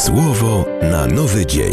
Słowo na nowy dzień.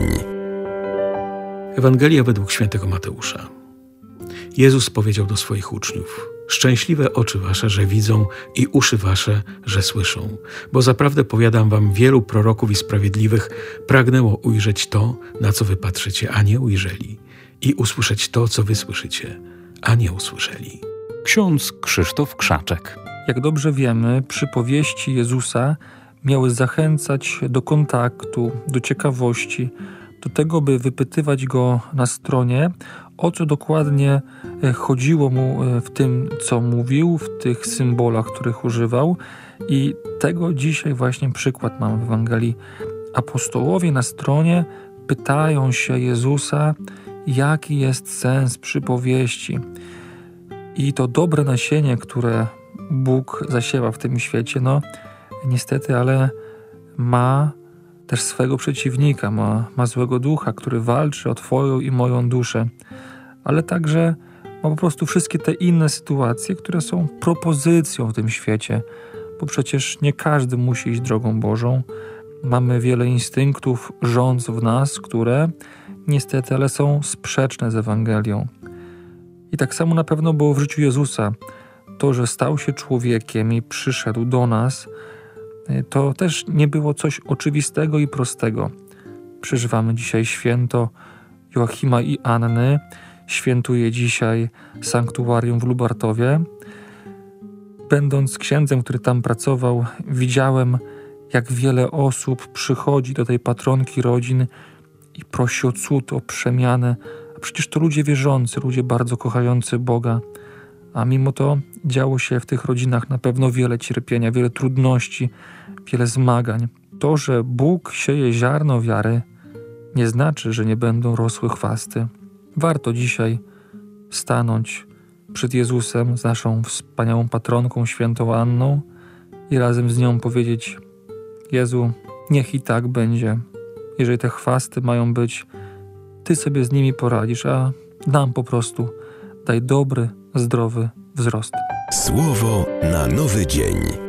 Ewangelia według świętego Mateusza. Jezus powiedział do swoich uczniów: szczęśliwe oczy wasze, że widzą, i uszy wasze, że słyszą. Bo zaprawdę powiadam wam, wielu proroków i sprawiedliwych pragnęło ujrzeć to, na co wy patrzycie, a nie ujrzeli, i usłyszeć to, co wy słyszycie, a nie usłyszeli. Ksiądz Krzysztof Krzaczek. Jak dobrze wiemy, przypowieści Jezusa miały zachęcać do kontaktu, do ciekawości, do tego, by wypytywać Go na stronie, o co dokładnie chodziło Mu w tym, co mówił, w tych symbolach, których używał. I tego dzisiaj właśnie przykład mamy w Ewangelii. Apostołowie na stronie pytają się Jezusa, jaki jest sens przypowieści. I to dobre nasienie, które Bóg zasiewa w tym świecie, niestety, ale ma też swego przeciwnika, ma złego ducha, który walczy o Twoją i moją duszę, ale także ma po prostu wszystkie te inne sytuacje, które są propozycją w tym świecie, bo przecież nie każdy musi iść drogą Bożą. Mamy wiele instynktów, rządz w nas, które niestety, ale są sprzeczne z Ewangelią. I tak samo na pewno było w życiu Jezusa. To, że stał się człowiekiem i przyszedł do nas, to też nie było coś oczywistego i prostego. Przeżywamy dzisiaj święto Joachima i Anny. Świętuje dzisiaj sanktuarium w Lubartowie. Będąc księdzem, który tam pracował, widziałem, jak wiele osób przychodzi do tej patronki rodzin i prosi o cud, o przemianę. A przecież to ludzie wierzący, ludzie bardzo kochający Boga. A mimo to działo się w tych rodzinach na pewno wiele cierpienia, wiele trudności, wiele zmagań. To, że Bóg sieje ziarno wiary, nie znaczy, że nie będą rosły chwasty. Warto dzisiaj stanąć przed Jezusem z naszą wspaniałą patronką, świętą Anną, i razem z nią powiedzieć: Jezu, niech i tak będzie. Jeżeli te chwasty mają być, Ty sobie z nimi poradzisz, a nam po prostu daj dobry, zdrowy wzrost. Słowo na nowy dzień.